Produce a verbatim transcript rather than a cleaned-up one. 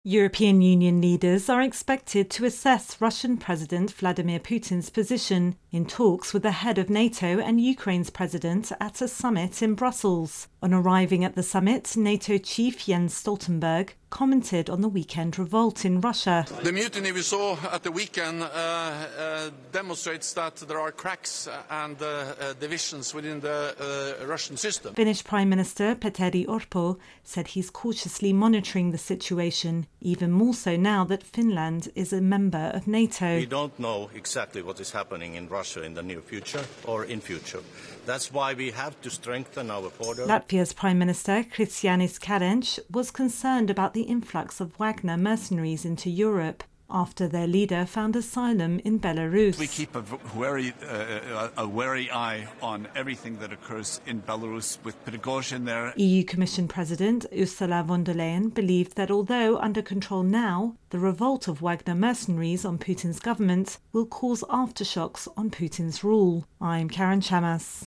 European Union leaders are expected to assess Russian President Vladimir Putin's position in talks with the head of NATO and Ukraine's president at a summit in Brussels. On arriving at the summit, NATO chief Jens Stoltenberg commented on the weekend revolt in Russia. The mutiny we saw at the weekend uh, uh, demonstrates that there are cracks and uh, uh, divisions within the uh, Russian system. Finnish Prime Minister Petteri Orpo said he's cautiously monitoring the situation, even more so now that Finland is a member of NATO. We don't know exactly what is happening in Russia in the near future or in future. That's why we have to strengthen our border. Latvia's Prime Minister Krišjānis Kariņš was concerned about the influx of Wagner mercenaries into Europe after their leader found asylum in Belarus. We keep a wary, uh, a wary eye on everything that occurs in Belarus with Prigozhin there. E U Commission President Ursula von der Leyen believed that although under control now, the revolt of Wagner mercenaries on Putin's government will cause aftershocks on Putin's rule. I'm Karen Chamas.